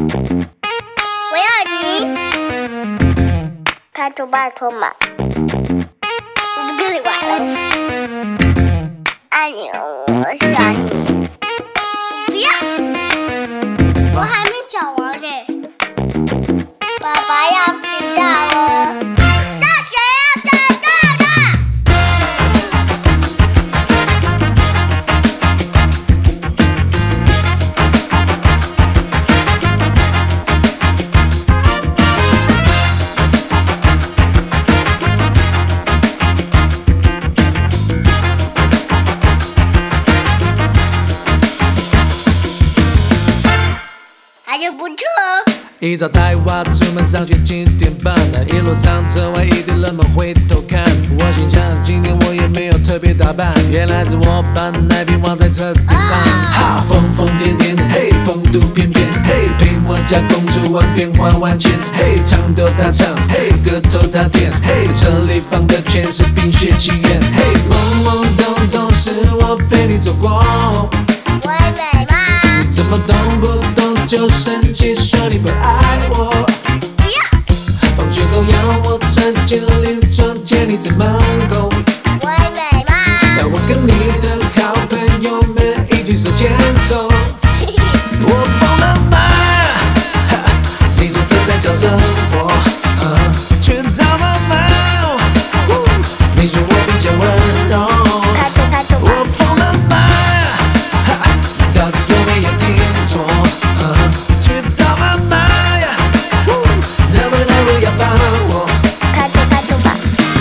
我要你，拜托嘛，我不跟你玩了。爱你，我想你，不要，我还没讲完呢。爸爸要迟到了，大学要长大了。还是不错哦。 一早带娃出门上学7点半，一路上车外一堆人们回头看，我心想今天我也没有特别打扮，原来是我把奶瓶忘在车顶上。哈，疯疯癫癫，嘿，风度翩翩，嘿，陪我家公主玩变换万千，嘿，唱逗她唱，嘿，歌头她点，嘿，车里放的全是冰雪奇缘，嘿，懵懵懂懂是我陪你走过， 我美吗？ 你怎么动不动就生气说你不爱我？ 不要， 放学后要我钻进邻窗接你在门口， 我美吗？ 让我跟你的好朋友们一起手牵手。我疯了吗？哈，你说这才叫生活，却糟了吗？你说我比较温柔， 拍拖吧。 我疯了吗？哈，到底有没有听错？却糟了吗？能不能不要烦我？ 拍拖吧。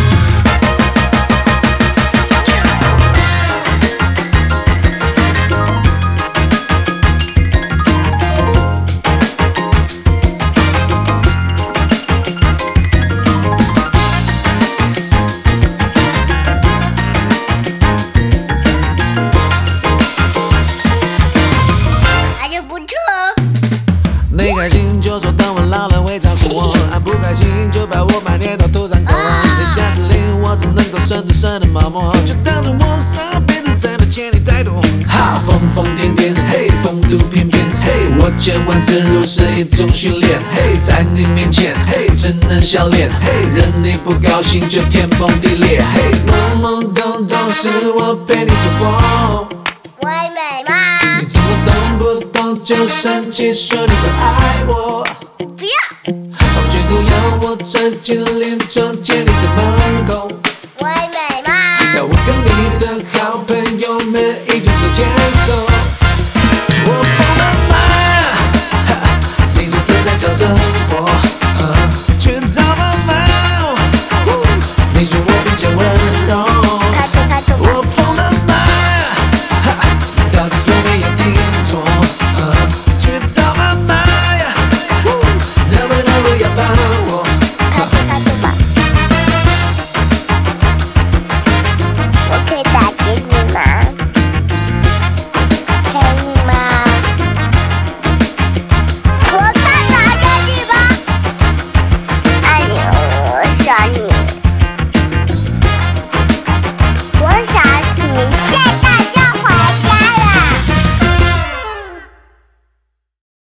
还是不错哦。 你开心就说等我老了会照顾我，不开心就把我埋捏到土壤口。你下指令我只能够顺着顺的毛毛，就当作我上辈子真的欠你太多。哈，疯疯癫癫，嘿，风度翩翩，嘿，我千万之路是一种训练，嘿，在你面前，嘿，只能笑脸，嘿，任你不高兴就天崩地裂，嘿，懵懵懂懂是我陪你走过。 我美吗？ 你怎么动不动就生气说你不爱我？ 不要， 放学后要我钻进邻窗接